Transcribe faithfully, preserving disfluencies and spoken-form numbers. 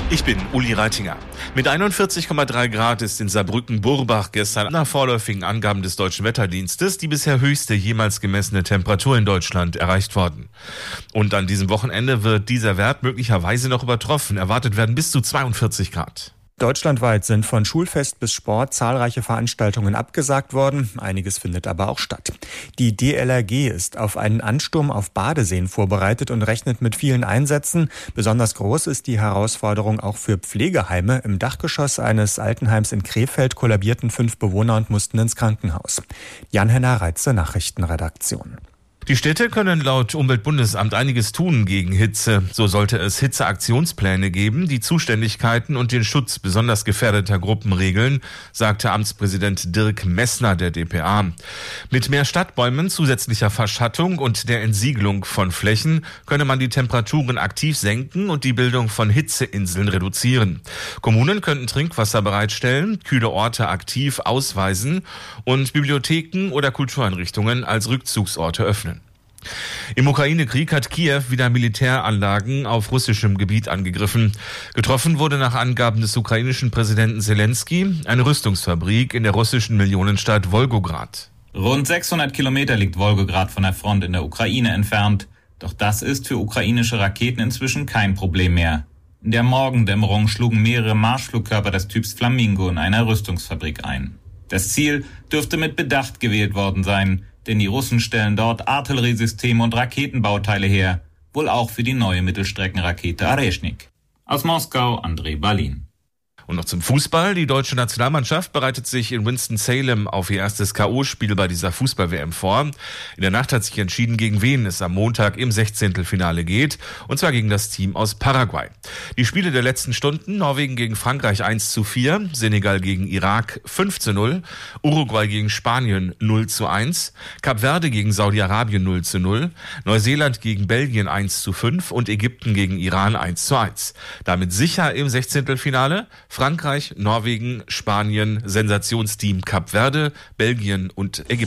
Ich bin Uli Reitinger. Mit einundvierzig Komma drei Grad ist in Saarbrücken-Burbach gestern nach vorläufigen Angaben des Deutschen Wetterdienstes die bisher höchste jemals gemessene Temperatur in Deutschland erreicht worden. Und an diesem Wochenende wird dieser Wert möglicherweise noch übertroffen. Erwartet werden bis zu zweiundvierzig Grad. Deutschlandweit sind von Schulfest bis Sport zahlreiche Veranstaltungen abgesagt worden. Einiges findet aber auch statt. Die D L R G ist auf einen Ansturm auf Badeseen vorbereitet und rechnet mit vielen Einsätzen. Besonders groß ist die Herausforderung auch für Pflegeheime. Im Dachgeschoss eines Altenheims in Krefeld kollabierten fünf Bewohner und mussten ins Krankenhaus. Jan-Henner Reitze, Nachrichtenredaktion. Die Städte können laut Umweltbundesamt einiges tun gegen Hitze. So sollte es Hitzeaktionspläne geben, die Zuständigkeiten und den Schutz besonders gefährdeter Gruppen regeln, sagte Amtspräsident Dirk Messner der d p a. Mit mehr Stadtbäumen, zusätzlicher Verschattung und der Entsiegelung von Flächen könne man die Temperaturen aktiv senken und die Bildung von Hitzeinseln reduzieren. Kommunen könnten Trinkwasser bereitstellen, kühle Orte aktiv ausweisen und Bibliotheken oder Kultureinrichtungen als Rückzugsorte öffnen. Im Ukraine-Krieg hat Kiew wieder Militäranlagen auf russischem Gebiet angegriffen. Getroffen wurde nach Angaben des ukrainischen Präsidenten Zelensky eine Rüstungsfabrik in der russischen Millionenstadt Wolgograd. Rund sechshundert Kilometer liegt Wolgograd von der Front in der Ukraine entfernt. Doch das ist für ukrainische Raketen inzwischen kein Problem mehr. In der Morgendämmerung schlugen mehrere Marschflugkörper des Typs Flamingo in einer Rüstungsfabrik ein. Das Ziel dürfte mit Bedacht gewählt worden sein, denn die Russen stellen dort Artilleriesysteme und Raketenbauteile her, wohl auch für die neue Mittelstreckenrakete Areshnik. Aus Moskau, André Balin. Und noch zum Fußball. Die deutsche Nationalmannschaft bereitet sich in Winston-Salem auf ihr erstes K O-Spiel bei dieser Fußball-W M vor. In der Nacht hat sich entschieden, gegen wen es am Montag im Sechzehntelfinale geht. Und zwar gegen das Team aus Paraguay. Die Spiele der letzten Stunden: Norwegen gegen Frankreich eins zu vier, Senegal gegen Irak fünf zu null, Uruguay gegen Spanien null zu eins, Kap Verde gegen Saudi-Arabien null zu null, Neuseeland gegen Belgien eins zu fünf und Ägypten gegen Iran eins zu eins. Damit sicher im Sechzehntelfinale Frankreich, Norwegen, Spanien, Sensationsteam Kap Verde, Belgien und Ägypten.